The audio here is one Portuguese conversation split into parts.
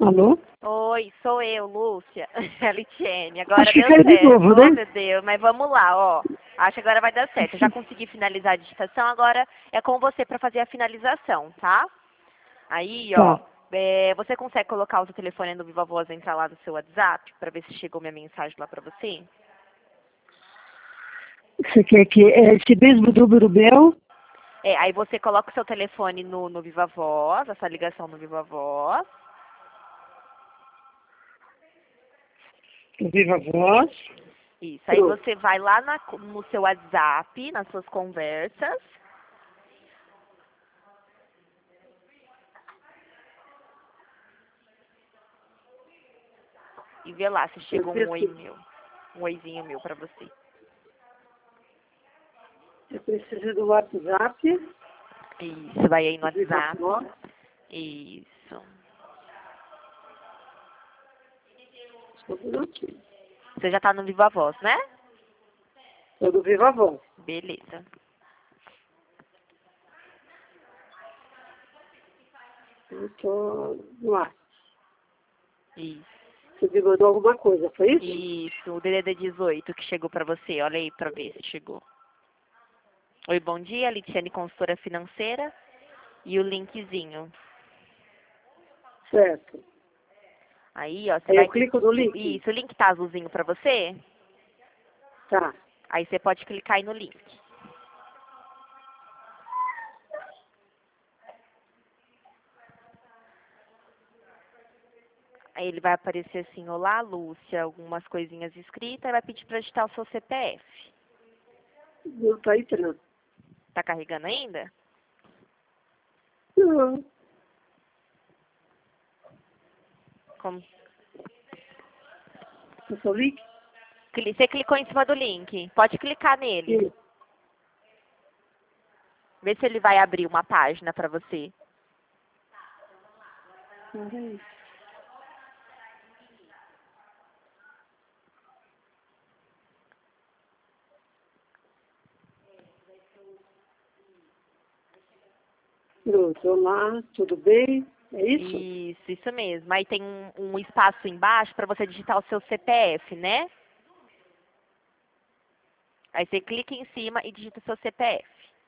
Alô? Oi, sou eu, Lúcia. A Litiene. Agora Acho que deu caiu de certo. novo, Oh, né? meu Deus, mas vamos lá, ó. Acho que agora vai dar certo. Eu já consegui finalizar a digitação, agora é com você para fazer a finalização, tá? Aí, ó, Tá. você consegue colocar o seu telefone no Viva Voz e entrar lá no seu WhatsApp para ver se chegou minha mensagem lá para você? Você quer que é esse mesmo número meu? Aí você coloca o seu telefone no Viva Voz, essa ligação no Viva Voz. Viva Voz. Isso. Aí Pronto. você vai lá no seu WhatsApp, nas suas conversas. E vê lá se chegou um oi meu. Um oizinho meu pra você. Eu preciso do WhatsApp. Isso, vai aí no Viva WhatsApp. Voz. Isso. Só um minutinho. Você já tá no Viva Voz, né? Tô do Viva Voz. Beleza. Eu tô no ar. Isso. Você me mandou alguma coisa, foi isso? Isso, o DDD 18 que chegou pra você. Olha aí pra ver se chegou. Oi, bom dia, Litiane, consultora financeira. E o linkzinho. Certo. Aí, ó, você Aí vai... eu clico no link? Isso, o link tá azulzinho pra você? Tá. Aí você pode clicar aí no link. Aí ele vai aparecer assim, olá, Lúcia, algumas coisinhas escritas, e vai pedir para digitar o seu CPF. Não tá entrando. Tá carregando ainda? Não. Como? Esse é o link? Você clicou em cima do link. Pode clicar nele. Sim. Vê se ele vai abrir uma página para você. Peraí. Pronto, olá, tudo bem? É isso? Isso mesmo. Aí tem um espaço embaixo para você digitar o seu CPF, né? Aí você clica em cima e digita o seu CPF.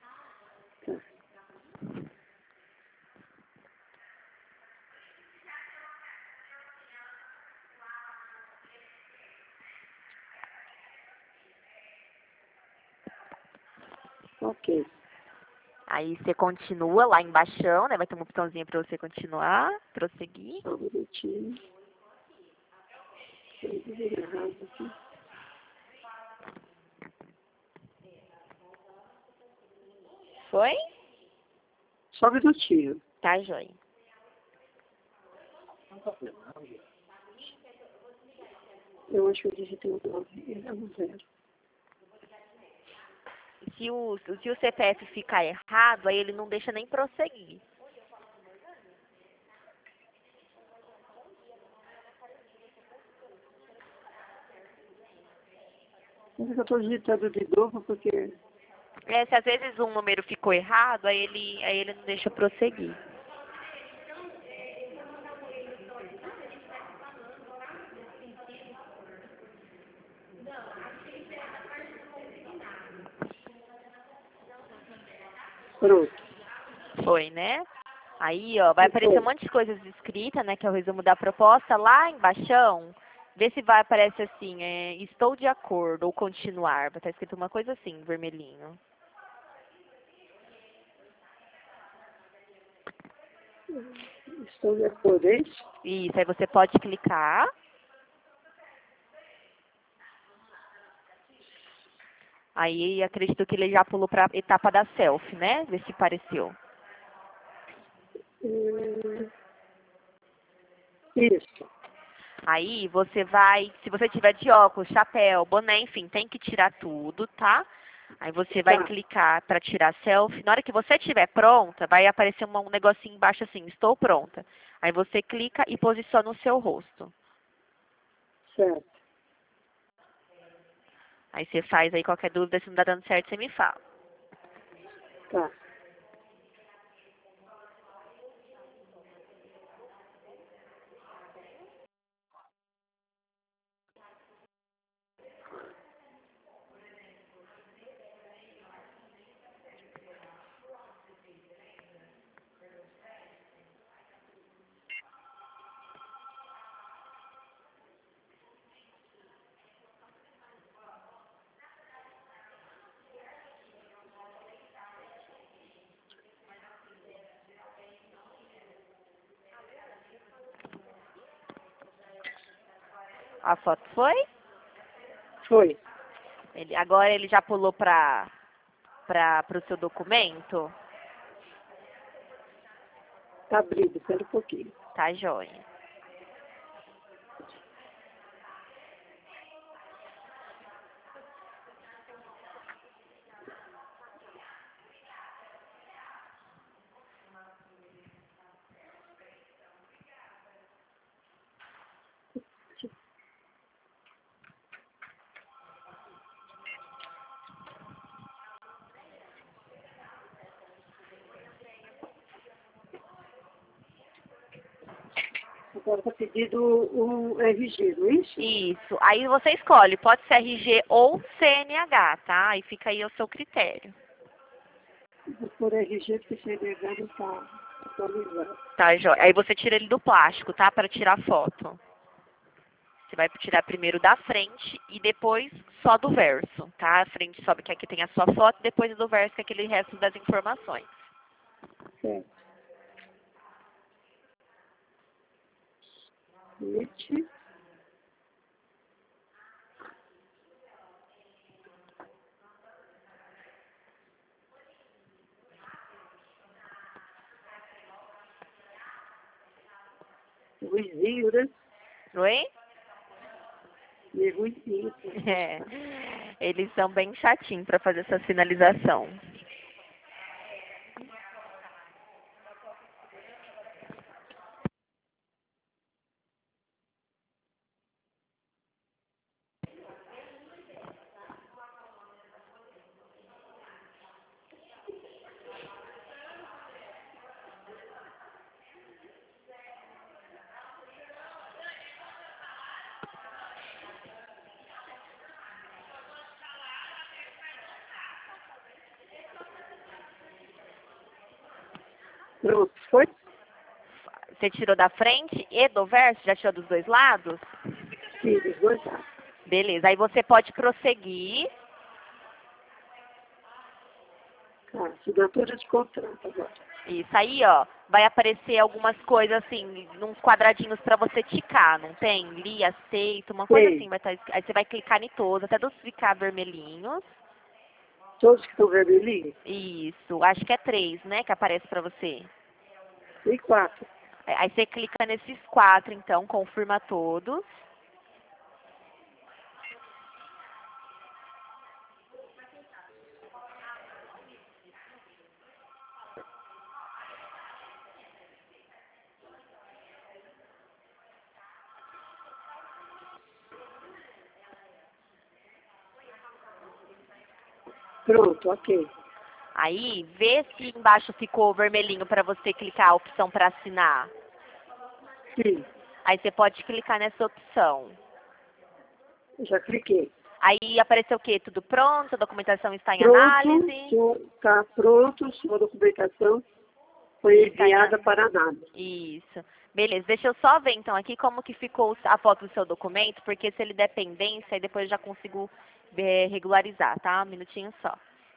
Ok. Aí você continua lá embaixo, né? Vai ter uma opçãozinha para você continuar, prosseguir. Só um minutinho. Tem que ver errado aqui. Foi? Só um minutinho. Tá, joia. Eu acho que eu digitei o 9, é um 0. Se o CPF ficar errado, aí ele não deixa nem prosseguir. Mas eu estou digitando de novo porque... Se às vezes um número ficou errado, aí ele não deixa prosseguir. Pronto. Foi, né? Aí, ó, vai aparecer um monte de coisas escritas, né, que é o resumo da proposta. Lá embaixo, vê se vai aparecer assim, estou de acordo ou continuar. Vai estar escrito uma coisa assim, vermelhinho. Estou de acordo, é isso? Isso, aí você pode clicar. Aí acredito que ele já pulou para a etapa da selfie, né? Vê se pareceu. Isso. Aí você vai, se você tiver de óculos, chapéu, boné, enfim, tem que tirar tudo, tá? Aí você vai Tá. clicar para tirar selfie. Na hora que você estiver pronta, vai aparecer um negocinho embaixo assim, estou pronta. Aí você clica e posiciona o seu rosto. Certo. Aí você faz aí qualquer dúvida, se não tá dando certo, você me fala. Tá. A foto foi? Foi. Agora ele já pulou para o seu documento? Tá abrindo, espera um pouquinho. Tá, joia. Agora tá pedindo um RG, não é isso? Isso. Aí você escolhe, pode ser RG ou CNH, tá? Aí fica aí ao seu critério. Vou por RG, porque CNH não tá atualizado. Tá, joia. Aí você tira ele do plástico, tá? Para tirar foto. Você vai tirar primeiro da frente e depois só do verso, tá? A frente sobe que aqui tem a sua foto, depois do verso que é aquele resto das informações. Certo. Leite. Ruizinho, né? Oi? E ruizinho. É. Eles são bem chatinhos para fazer essa sinalização. Pronto, foi? Você tirou da frente e do verso? Já tirou dos dois lados? Sim, dos dois lados. Beleza. Aí você pode prosseguir. Tá, assinatura de contrato agora. Isso aí, ó, vai aparecer algumas coisas assim, uns quadradinhos para você ticar, não tem? Li, aceito, uma coisa Tem. assim, vai estar, aí você vai clicar em todos, até dos ficar vermelhinhos. Todos que estão vermelhinhos? Isso, acho que é 3, né, que aparece para você. Tem 4. Aí você clica nesses 4, então, confirma todos. Pronto, ok. Aí, vê se embaixo ficou vermelhinho para você clicar a opção para assinar. Sim, Aí você pode clicar nessa opção. já cliquei. Aí apareceu o quê? Tudo pronto, a documentação está em Pronto, análise. está pronto, sua documentação foi Está em enviada para a análise. Isso. Beleza, deixa eu só ver então aqui como que ficou a foto do seu documento, porque se ele der pendência, aí depois eu já consigo regularizar, tá? Um minutinho só.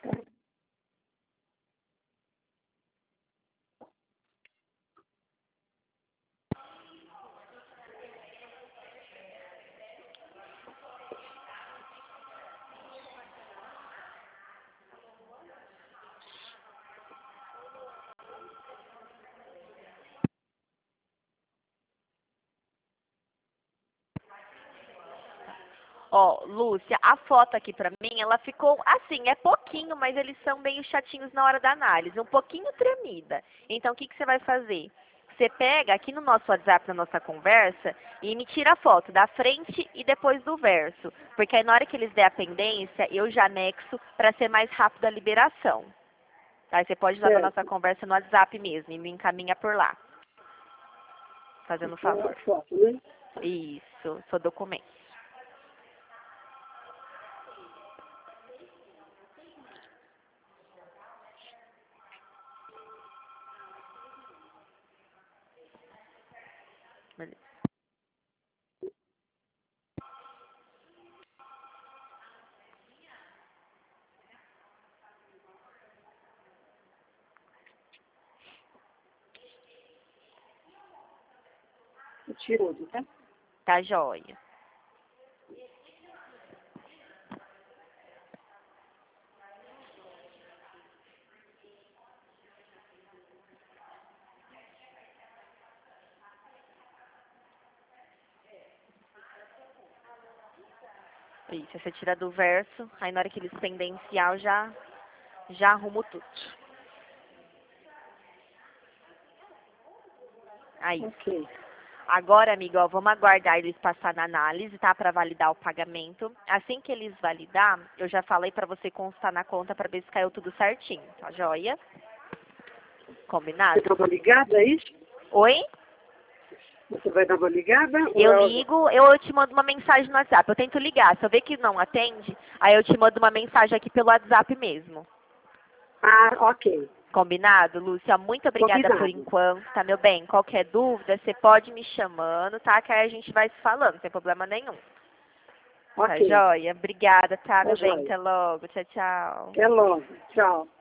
Ó, Lúcia, a foto aqui pra mim, ela ficou assim, é pouquinho, mas eles são meio chatinhos na hora da análise, um pouquinho tremida. Então, o que que você vai fazer? Você pega aqui no nosso WhatsApp, na nossa conversa, e me tira a foto da frente e depois do verso. Porque aí na hora que eles der a pendência, eu já anexo para ser mais rápido a liberação. Tá? Você pode usar na nossa Certo. conversa no WhatsApp mesmo e me encaminha por lá. Fazendo um Então, a favor. foto, né? Isso, seu documento. Beleza. Tirou, tá? Tá joia. Isso, aí você tira do verso, aí na hora que eles pendenciar, eu já arrumo tudo. Aí. Ok. Agora, amiga, ó, vamos aguardar eles passar na análise, tá? Pra validar o pagamento. Assim que eles validar, eu já falei pra você constar na conta pra ver se caiu tudo certinho, tá joia? Combinado? Você dá uma ligada, é isso? Oi? Você vai dar uma ligada? Eu ligo, eu te mando uma mensagem no WhatsApp. Eu tento ligar. Se eu ver que não atende, aí eu te mando uma mensagem aqui pelo WhatsApp mesmo. Ah, ok. Combinado, Lúcia? Muito obrigada por Combinado. enquanto, tá, meu bem? Qualquer dúvida, você pode me chamando, tá? Que aí a gente vai se falando, sem problema nenhum. Tá Ok. joia? Obrigada, tá, Tá meu bem? joia. Até logo. Tchau, tchau. Até logo. Tchau.